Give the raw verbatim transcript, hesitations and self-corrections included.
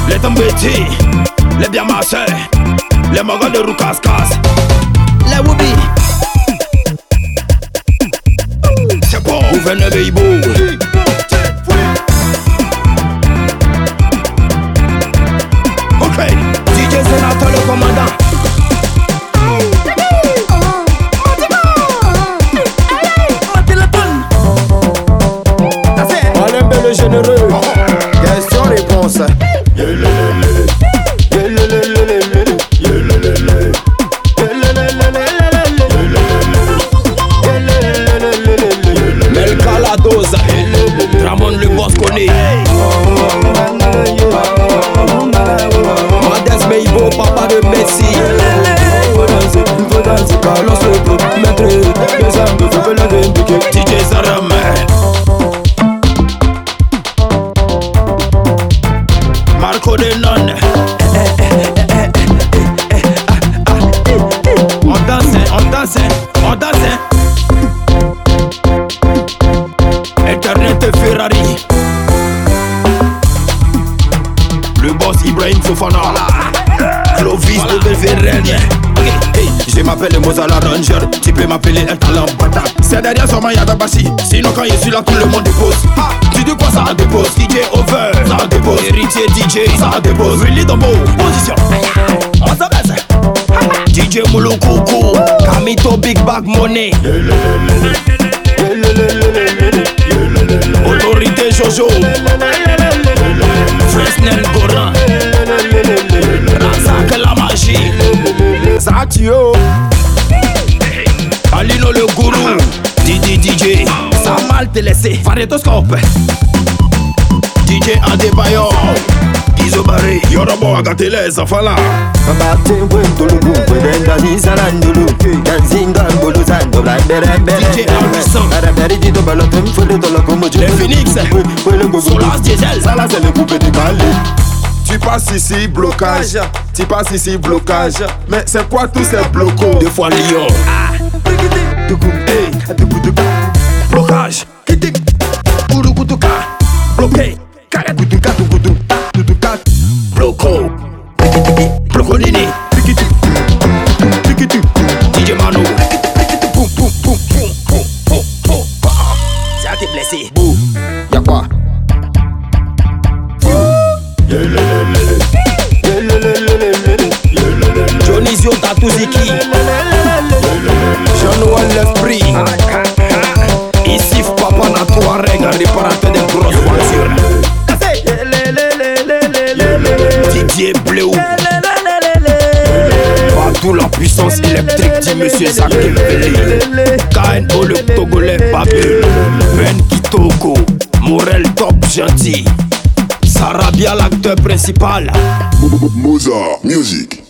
Les Tambeti, les Biamassés, les Mogos de Roukaskas, les Woubi. C'est bon, gouverneur Beibo. Ok, D J Sénateur le commandant. Alain le généreux. Question-réponse. Melka la dose. Ramon le boss connaît. Modeste Beibo, papa de Messi. Carlos Soto, maître D J Zaram. Marco de Non. On danse, on danse, on danse. Internet Ferrari. Le boss Ibrahim Fofana. Clovis de Belvéren. Hey, je m'appelle Moza la Ranger. Tu peux m'appeler El Talent Bata. C'est derrière son y'a d'Abassi. Sinon quand je suis là tout le monde dépose. Ah, tu dis quoi ça dépose? D J Over, ça dépose. Héritier D J, ça dépose. Really dans beau position. On s'abaisse. D J Moulou Koukou, Kamito Big Bag Money. Autorité Jojo, Fresnel Goran, Razak la magie, Zatio, Alino le gourou, Didi D J, ça mal te laissé, Faretoscope, D J Adebayor, Isobari, Yorobo a gâté les enfants là. D J Harrison, les Phoenix, Solas Diesel, ça là c'est le coupé du Mali. Tu passes ici, blocage. Tu passes ici, blocage. Mais c'est quoi tous ces blocos? deux fois Lyon. Hey. Blocage. Bloqué. Bloco. Blocolini. D J Manu. Ça t'est blessé. Y'a quoi? Dionisio Tatuziki. Jean-Noël l'esprit. Ici Papa Natouareg, un réparateur de grosses voitures. Didier Bleu. Partout la puissance électrique dit Monsieur Zakembeli. K N O le Togolais Babel. Ben Kitoko. Morel top gentil. Sarabia l'acteur principal. Moza Music.